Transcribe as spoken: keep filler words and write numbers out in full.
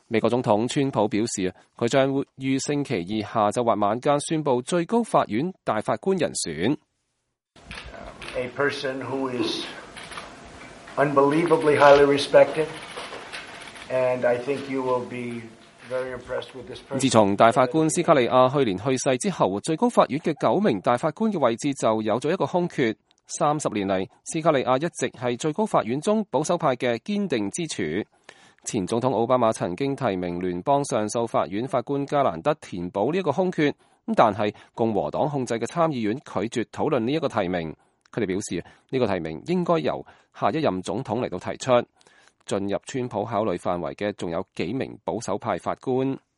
美國總統川普表示，佢將會於星期二下晝或晚間宣布最高法院大法官人選。 A person who is unbelievably highly respected, and I think you will be very impressed with this person. 自從大法官斯卡利亞去年去世之後，最高法院嘅九名大法官嘅位置就有咗一個空缺。三十年嚟，斯卡利亞一直係最高法院中保守派嘅堅定支柱。前總統奧巴馬曾經提名聯邦上訴法院法官加蘭德填補呢一個空缺，但係共和黨控制嘅參議院拒絕討論呢一個提名。佢哋表示呢個提名應該由下一任總統嚟到提出。進入川普考慮範圍嘅仲有幾名保守派法官。